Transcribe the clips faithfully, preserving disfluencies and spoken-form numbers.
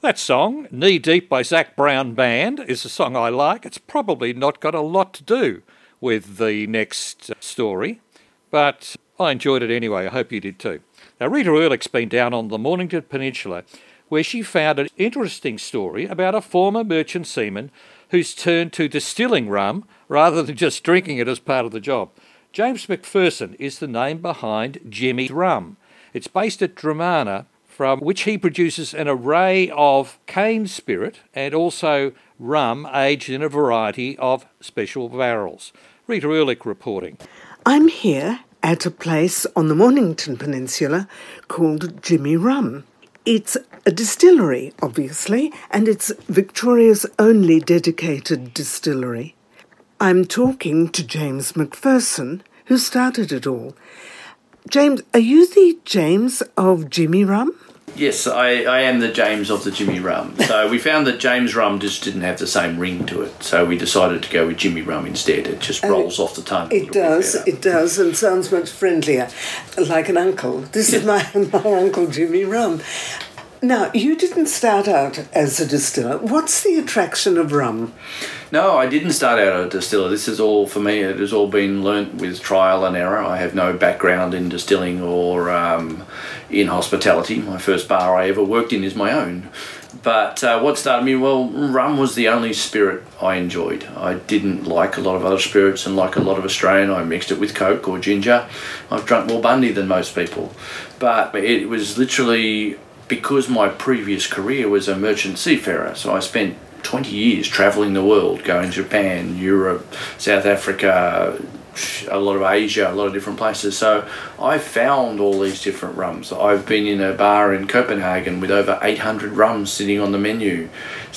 That song, Knee Deep by Zac Brown Band, is a song I like. It's probably not got a lot to do with the next story, but I enjoyed it anyway. I hope you did too. Now, Rita Ehrlich's been down on the Mornington Peninsula where she found an interesting story about a former merchant seaman who's turned to distilling rum rather than just drinking it as part of the job. James McPherson is the name behind Jimmy Rum. It's based at Dromana, from which he produces an array of cane spirit and also rum aged in a variety of special barrels. Rita Ehrlich reporting. I'm here at a place on the Mornington Peninsula called Jimmy Rum. It's a distillery, obviously, and it's Victoria's only dedicated distillery. I'm talking to James McPherson, who started it all. James, are you the James of Jimmy Rum? Yes, I, I am the James of the Jimmy Rum. So we found that James Rum just didn't have the same ring to it. So we decided to go with Jimmy Rum instead. It just rolls off the tongue. It does, it does, and sounds much friendlier, like an uncle. This is my, my Uncle Jimmy Rum. Now, you didn't start out as a distiller. What's the attraction of rum? No, I didn't start out as a distiller. This is all, for me, it has all been learnt with trial and error. I have no background in distilling or um, in hospitality. My first bar I ever worked in is my own. But uh, what started me, well, rum was the only spirit I enjoyed. I didn't like a lot of other spirits, and like a lot of Australian, I mixed it with Coke or ginger. I've drunk more Bundy than most people. But it was literally because my previous career was a merchant seafarer, so I spent twenty years travelling the world, going to Japan, Europe, South Africa, a lot of Asia, a lot of different places. So I found all these different rums. I've been in a bar in Copenhagen with over eight hundred rums sitting on the menu.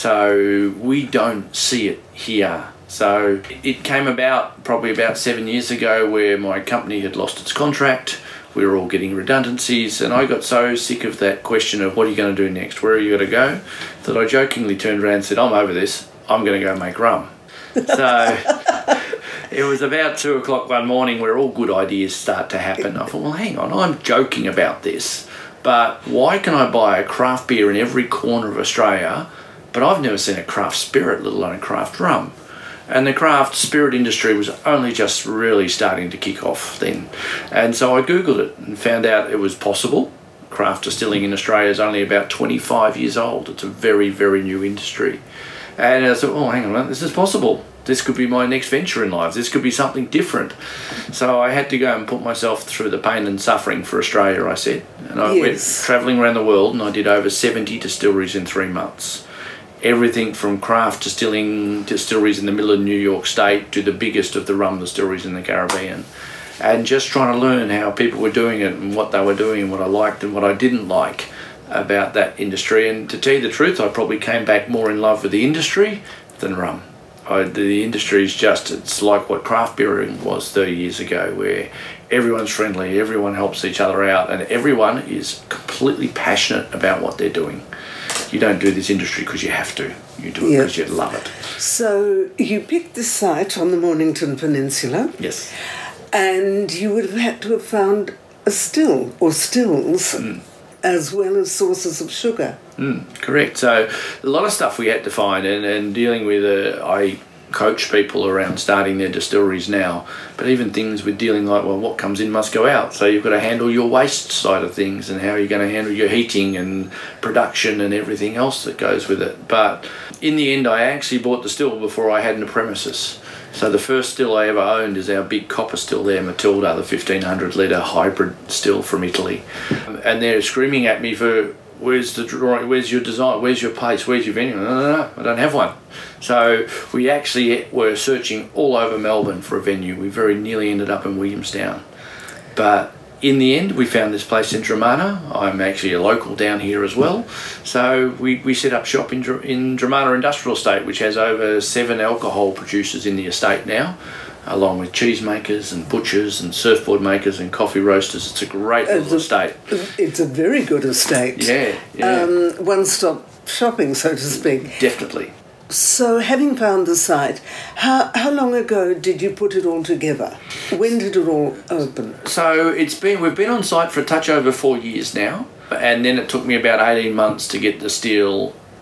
So we don't see it here. So it came about probably about seven years ago where my company had lost its contract. We were all getting redundancies, and I got so sick of that question of what are you going to do next, where are you going to go, that I jokingly turned around and said, I'm over this, I'm going to go make rum. So it was about two o'clock one morning where all good ideas start to happen. I thought, well, hang on, I'm joking about this, but why can I buy a craft beer in every corner of Australia, but I've never seen a craft spirit, let alone a craft rum? And the craft spirit industry was only just really starting to kick off then. And so I Googled it and found out it was possible. Craft distilling in Australia is only about twenty-five years old. It's a very, very new industry. And I thought, oh, hang on a minute, this is possible. This could be my next venture in life. This could be something different. So I had to go and put myself through the pain and suffering for Australia, I said. And I yes. went travelling around the world, and I did over seventy distilleries in three months. Everything from craft distilling distilleries in the middle of New York State to the biggest of the rum distilleries in the Caribbean. And just trying to learn how people were doing it and what they were doing and what I liked and what I didn't like about that industry. And to tell you the truth, I probably came back more in love with the industry than rum. I, the industry is just, it's like what craft beering was thirty years ago, where everyone's friendly, everyone helps each other out, and everyone is completely passionate about what they're doing. You don't do this industry because you have to. You do it because yep. you love it. So you picked this site on the Mornington Peninsula. Yes. And you would have had to have found a still or stills mm. as well as sources of sugar. Mm, correct. So a lot of stuff we had to find, and, and dealing with, uh, I coach people around starting their distilleries now, but even things with dealing like, well, what comes in must go out. So you've got to handle your waste side of things and how you're going to handle your heating and production and everything else that goes with it. But in the end, I actually bought the still before I had the premises. So the first still I ever owned is our big copper still there, Matilda, the fifteen hundred litre hybrid still from Italy. And they're screaming at me for, where's the drawing, where's your design, where's your place, where's your venue? No, no, no, I don't have one. So we actually were searching all over Melbourne for a venue. We very nearly ended up in Williamstown. But in the end, we found this place in Dromana. I'm actually a local down here as well. So we, we set up shop in, in Dromana Industrial Estate, which has over seven alcohol producers in the estate now, along with cheesemakers and butchers and surfboard makers and coffee roasters. It's a great little it's a, estate. It's a very good estate. Yeah, yeah. Um, one-stop shopping, so to speak. Definitely. So, having found the site, how how long ago did you put it all together? When did it all open? So it's been we've been on site for a touch over four years now, and then it took me about eighteen months to get the steel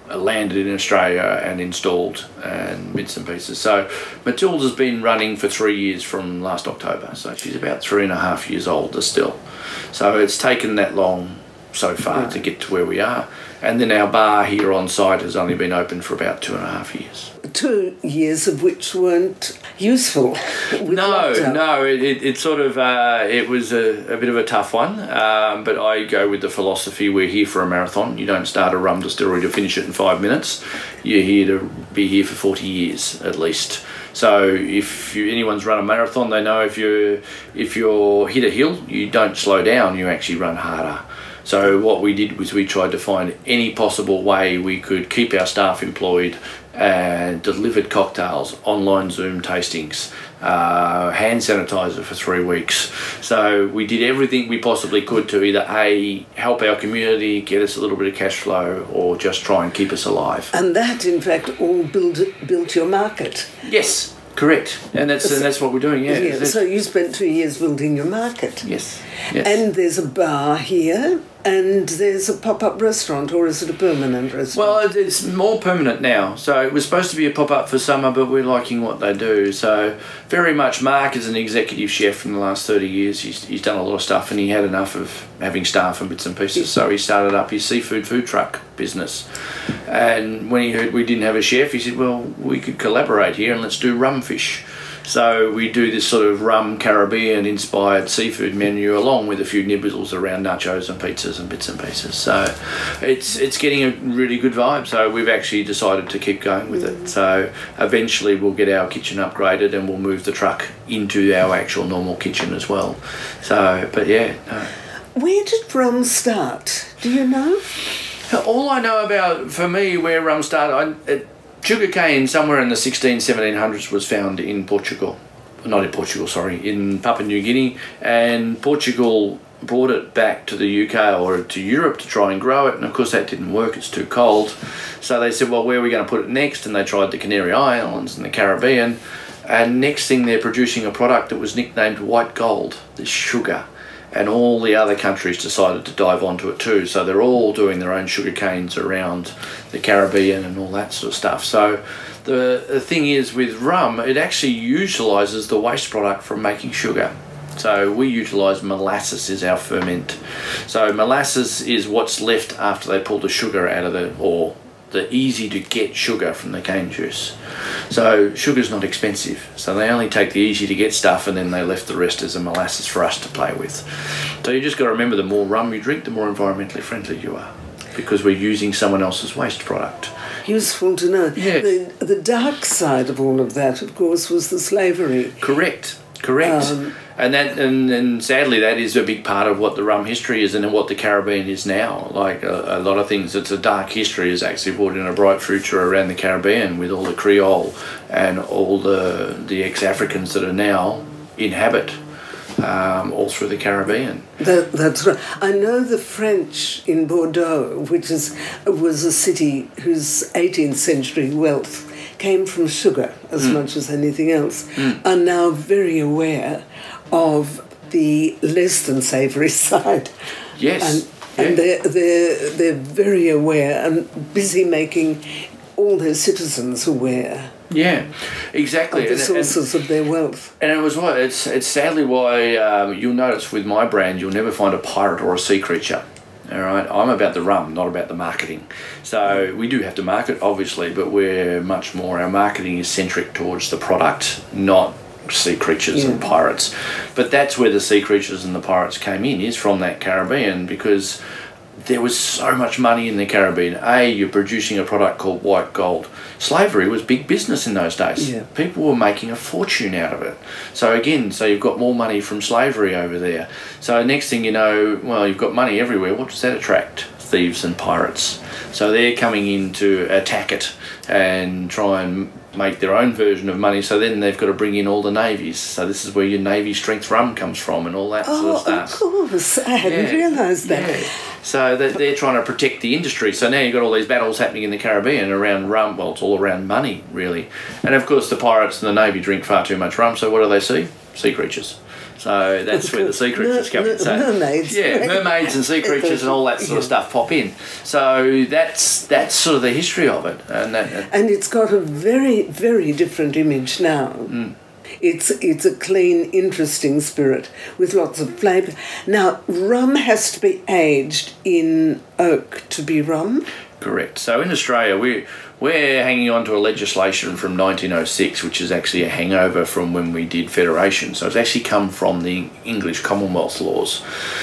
landed in Australia and installed and bits and pieces. So Matilda's been running for three years from last October. So she's about three and a half years older still. So it's taken that long so far right. to get to where we are. And then our bar here on site has only been open for about two and a half years. Two years of which weren't useful. No, lockdown. no, it, it, it sort of, uh, it was a, a bit of a tough one, um, but I go with the philosophy, we're here for a marathon. You don't start a rum distillery to finish it in five minutes. You're here to be here for forty years at least. So if you, anyone's run a marathon, they know if you're, if you're hit a hill, you don't slow down, you actually run harder. So what we did was we tried to find any possible way we could keep our staff employed and delivered cocktails, online Zoom tastings, uh, hand sanitizer for three weeks. So we did everything we possibly could to either A, help our community, get us a little bit of cash flow, or just try and keep us alive. And that, in fact, all build, built your market. Yes. Correct, and that's and that's what we're doing. Yeah. yeah. So you spent two years building your market. Yes. yes. And there's a bar here, and there's a pop-up restaurant, or is it a permanent restaurant? Well, it's more permanent now. So it was supposed to be a pop-up for summer, but we're liking what they do. So very much, Mark is an executive chef in the last thirty years. He's he's done a lot of stuff, and he had enough of having staff and bits and pieces. So he started up his seafood food truck business. And when he heard we didn't have a chef, he said, well, we could collaborate here and let's do rum fish. So we do this sort of rum Caribbean inspired seafood menu along with a few nibbles around nachos and pizzas and bits and pieces. So it's it's getting a really good vibe. So we've actually decided to keep going with it. So eventually we'll get our kitchen upgraded and we'll move the truck into our actual normal kitchen as well. So, but yeah. No. Where did rum start? Do you know? All I know about, for me, where rum started, I, it, sugarcane somewhere in the sixteen, seventeen hundreds was found in Portugal. Not in Portugal, sorry, in Papua New Guinea. And Portugal brought it back to the U K or to Europe to try and grow it. And of course that didn't work, it's too cold. So they said, well, where are we going to put it next? And they tried the Canary Islands and the Caribbean. And next thing they're producing a product that was nicknamed white gold, this sugar. And all the other countries decided to dive onto it too. So they're all doing their own sugar canes around the Caribbean and all that sort of stuff. So the, the thing is with rum, it actually utilises the waste product from making sugar. So we utilise molasses as our ferment. So molasses is what's left after they pull the sugar out of the, or the easy to get sugar from the cane juice. So sugar's not expensive, so they only take the easy to get stuff and then they left the rest as a molasses for us to play with. So you just got to remember, the more rum you drink, the more environmentally friendly you are, because we're using someone else's waste product. Useful to know. Yes. The, the dark side of all of that, of course, was the slavery. Correct. Correct. Um, and that, and, and sadly, that is a big part of what the rum history is and what the Caribbean is now. Like a, a lot of things, it's a dark history is actually brought in a bright future around the Caribbean with all the Creole and all the the ex-Africans that are now inhabit um, all through the Caribbean. That, that's right. I know the French in Bordeaux, which is was a city whose eighteenth century wealth came from sugar as mm. much as anything else, mm. are now very aware of the less than savoury side. Yes. And, yeah. and they're, they're, they're very aware and busy making all their citizens aware. Yeah, exactly. Of the sources and, and, of their wealth. And it was why it's it's sadly why um, you'll notice with my brand you'll never find a pirate or a sea creature. All right, I'm about the rum, not about the marketing. So we do have to market, obviously, but we're much more, our marketing is centric towards the product, not sea creatures yeah. and pirates. But that's where the sea creatures and the pirates came in, is from that Caribbean, because there was so much money in the Caribbean. A, you're producing a product called white gold. Slavery was big business in those days. Yeah. People were making a fortune out of it. So again, so you've got more money from slavery over there. So next thing you know, well, you've got money everywhere. What does that attract? Thieves and pirates. So they're coming in to attack it and try and make their own version of money. So then they've got to bring in all the navies. So this is where your navy strength rum comes from and all that oh, sort of stuff. Of course, I hadn't yeah. realised that. Yeah. So they're trying to protect the industry. So now you've got all these battles happening in the Caribbean around rum. Well, it's all around money, really. And of course, the pirates and the navy drink far too much rum. So what do they see? Sea creatures. So that's where the sea creatures come in. So, mermaids. Yeah, mermaids and sea creatures and all that sort of stuff pop in. So that's that's sort of the history of it. And, that, and it's got a very, very different image now. Mm. It's it's a clean, interesting spirit with lots of flavour. Now, rum has to be aged in oak to be rum? Correct. So in Australia, we we're hanging on to a legislation from nineteen oh six, which is actually a hangover from when we did Federation. So it's actually come from the English Commonwealth laws.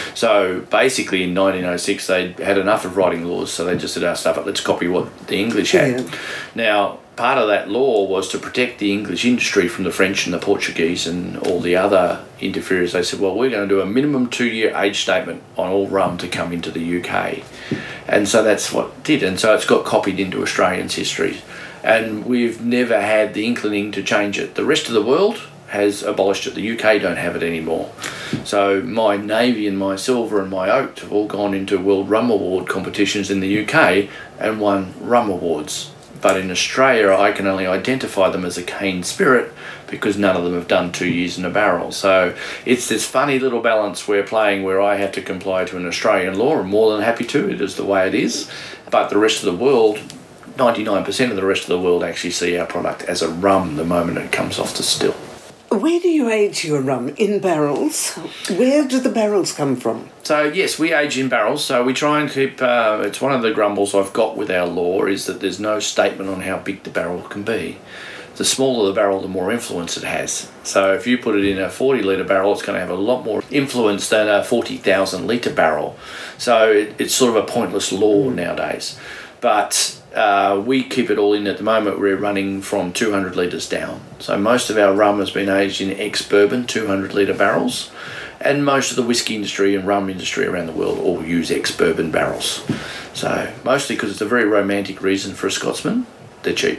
So basically in nineteen oh six, they had enough of writing laws, so they just said, "Our stuff, let's copy what the English had." Yeah. Now, part of that law was to protect the English industry from the French and the Portuguese and all the other interferers. They said, well, we're going to do a minimum two-year age statement on all rum to come into the U K. And so that's what it did. And so it's got copied into Australians' history. And we've never had the inclining to change it. The rest of the world has abolished it. The U K don't have it anymore. So my Navy and my Silver and my Oak have all gone into World Rum Award competitions in the U K and won rum awards. But in Australia, I can only identify them as a cane spirit because none of them have done two years in a barrel. So it's this funny little balance we're playing where I have to comply to an Australian law. I'm more than happy to. It is the way it is. But the rest of the world, ninety-nine percent of the rest of the world actually see our product as a rum the moment it comes off the still. Where do you age your rum? In barrels? Where do the barrels come from? So, yes, we age in barrels. So we try and keep... Uh, it's one of the grumbles I've got with our law is that there's no statement on how big the barrel can be. The smaller the barrel, the more influence it has. So if you put it in a forty litre barrel, it's going to have a lot more influence than a forty thousand litre barrel. So it, it's sort of a pointless law nowadays. But... Uh, we keep it all in at the moment. We're running from two hundred litres down. So most of our rum has been aged in ex-bourbon two hundred litre barrels, and most of the whiskey industry and rum industry around the world all use ex-bourbon barrels. So mostly because it's a very romantic reason for a Scotsman. They're cheap.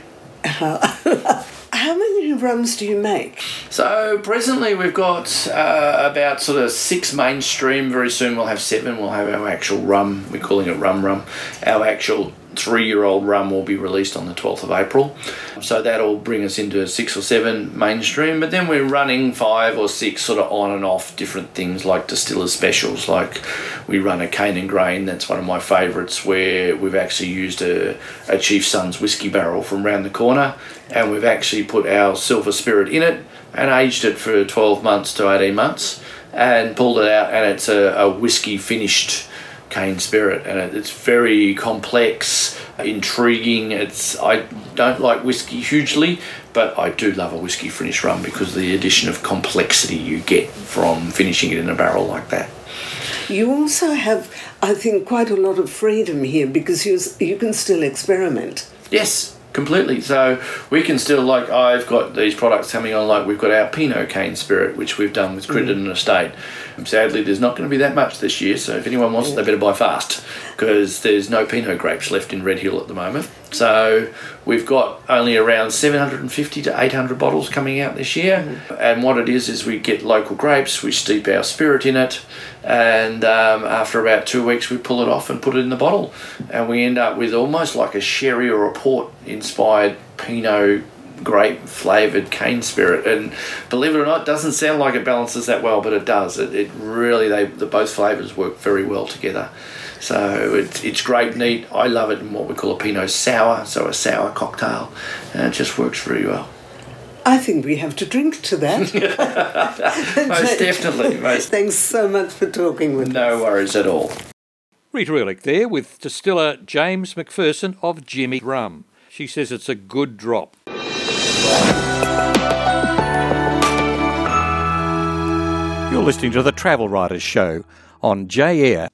How many rums do you make? So presently we've got uh, about sort of six mainstream. Very soon we'll have seven. We'll have our actual rum. We're calling it rum rum. Our actual three-year-old rum will be released on the twelfth of April. So that'll bring us into six or seven mainstream. But then we're running five or six sort of on and off different things like distillers specials. Like we run a Cane and Grain. That's one of my favourites where we've actually used a, a Chief Sons whiskey barrel from round the corner, and we've actually put our silver spirit in it and aged it for twelve months to eighteen months and pulled it out, and it's a, a whiskey finished cane spirit, and it's very complex, intriguing. It's I don't like whiskey hugely, but I do love a whiskey finished rum because of the addition of complexity you get from finishing it in a barrel like that. You also have, I think, quite a lot of freedom here because you you can still experiment. Yes, completely. So we can still, like, I've got these products coming on, like we've got our Pinot cane spirit, which we've done with Crittenden mm. Estate. Sadly, there's not going to be that much this year, so if anyone wants yeah. it, they better buy fast because there's no Pinot grapes left in Red Hill at the moment. So we've got only around seven hundred fifty to eight hundred bottles coming out this year. Mm. And what it is, is we get local grapes, we steep our spirit in it, and um, after about two weeks, we pull it off and put it in the bottle. And we end up with almost like a sherry or a port-inspired Pinot grape flavoured cane spirit, and believe it or not, it doesn't sound like it balances that well, but it does. It, it really, they the both flavours work very well together. So it, it's great, neat. I love it in what we call a Pinot sour, so a sour cocktail, and it just works very well. I think we have to drink to that. Most definitely. Most. Thanks so much for talking with no us. No worries at all. Rita Ehrlich there with distiller James McPherson of Jimmy Rum. She says it's a good drop. You're listening to the Travel Writers Show on J Air